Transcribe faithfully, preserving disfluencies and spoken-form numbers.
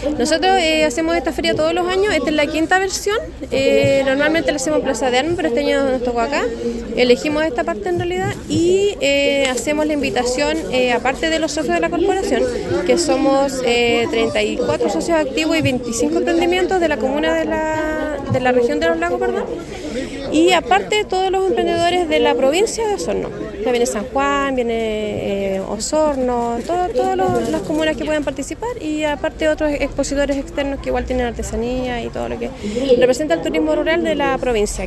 Nosotros eh, hacemos esta feria todos los años, esta es la quinta versión, eh, normalmente la hacemos en Plaza de Armas, pero este año nos tocó acá, elegimos esta parte en realidad y eh, hacemos la invitación, eh, aparte de los socios de la corporación, que somos eh, treinta y cuatro socios activos y veinticinco emprendimientos de la comuna de la, de la región de Los Lagos, perdón, y aparte todos los emprendedores de la provincia de Osorno. Ya viene San Juan, viene eh, Osorno, todo, todas las comunas que puedan participar y aparte otros expositores externos que igual tienen artesanía y todo lo que representa el turismo rural de la provincia.